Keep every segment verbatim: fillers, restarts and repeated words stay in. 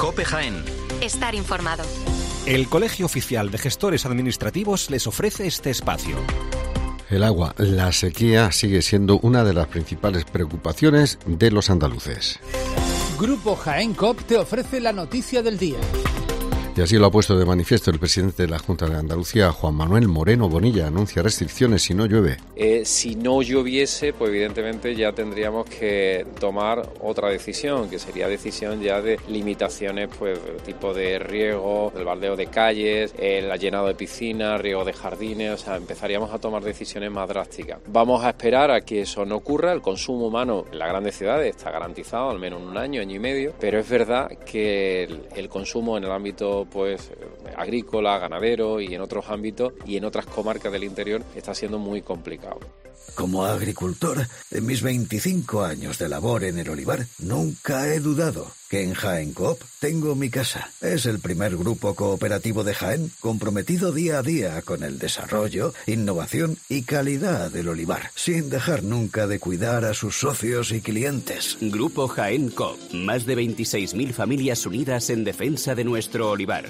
COPE Jaén. Estar informado. El Colegio Oficial de Gestores Administrativos les ofrece este espacio. El agua, la sequía, sigue siendo una de las principales preocupaciones de los andaluces. Grupo Jaén Coop te ofrece la noticia del día. Y así lo ha puesto de manifiesto el presidente de la Junta de Andalucía, Juan Manuel Moreno Bonilla. Anuncia restricciones si no llueve. Eh, si no lloviese, pues evidentemente ya tendríamos que tomar otra decisión, que sería decisión ya de limitaciones, pues tipo de riego, el baldeo de calles, el llenado de piscinas, riego de jardines, o sea, empezaríamos a tomar decisiones más drásticas. Vamos a esperar a que eso no ocurra. El consumo humano en las grandes ciudades está garantizado, al menos un año, año y medio, pero es verdad que el, el consumo en el ámbito pues agrícola, ganadero y en otros ámbitos y en otras comarcas del interior está siendo muy complicado. Como agricultor, en mis veinticinco años de labor en el olivar, nunca he dudado que en Jaén Coop tengo mi casa. Es el primer grupo cooperativo de Jaén comprometido día a día con el desarrollo, innovación y calidad del olivar, sin dejar nunca de cuidar a sus socios y clientes. Grupo Jaén Coop, más de veintiséis mil familias unidas en defensa de nuestro olivar.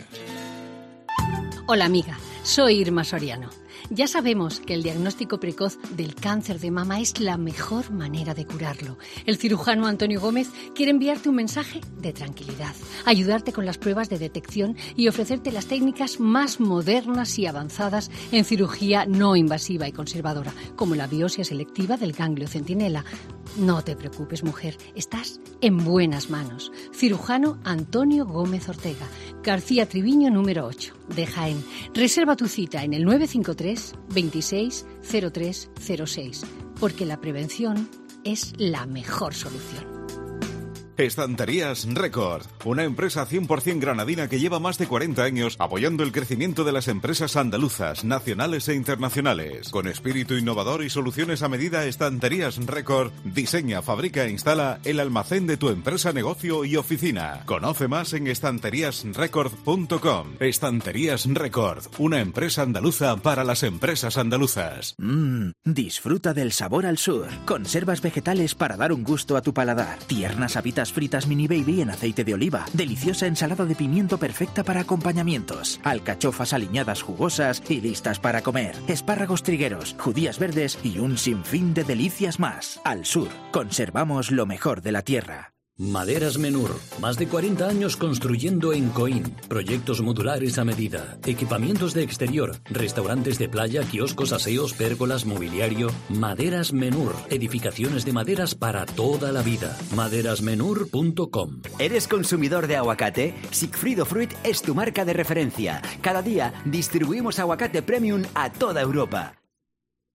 Hola amiga, soy Irma Soriano. Ya sabemos que el diagnóstico precoz del cáncer de mama es la mejor manera de curarlo. El cirujano Antonio Gómez quiere enviarte un mensaje de tranquilidad, ayudarte con las pruebas de detección y ofrecerte las técnicas más modernas y avanzadas en cirugía no invasiva y conservadora, como la biopsia selectiva del ganglio centinela. No te preocupes, mujer, estás en buenas manos. Cirujano Antonio Gómez Ortega, García Triviño número ocho, de Jaén. Reserva tu cita en el nueve cinco tres, veintiséis, cero tres cero seis, porque la prevención es la mejor solución. Estanterías Record, una empresa cien por ciento granadina que lleva más de cuarenta años apoyando el crecimiento de las empresas andaluzas, nacionales e internacionales. Con espíritu innovador y soluciones a medida, Estanterías Record diseña, fabrica e instala el almacén de tu empresa, negocio y oficina. Conoce más en estanterías record punto com. Estanterías Record, una empresa andaluza para las empresas andaluzas. Mmm, disfruta del sabor al sur. Conservas vegetales para dar un gusto a tu paladar. Tiernas habitas fritas mini baby en aceite de oliva, deliciosa ensalada de pimiento perfecta para acompañamientos, alcachofas aliñadas jugosas y listas para comer, espárragos trigueros, judías verdes y un sinfín de delicias más. Al sur, conservamos lo mejor de la tierra. Maderas Menur, más de cuarenta años construyendo en Coín, proyectos modulares a medida, equipamientos de exterior, restaurantes de playa, kioscos, aseos, pérgolas, mobiliario. Maderas Menur, edificaciones de maderas para toda la vida. maderas menur punto com. ¿Eres consumidor de aguacate? Sigfrido Fruit es tu marca de referencia. Cada día distribuimos aguacate premium a toda Europa.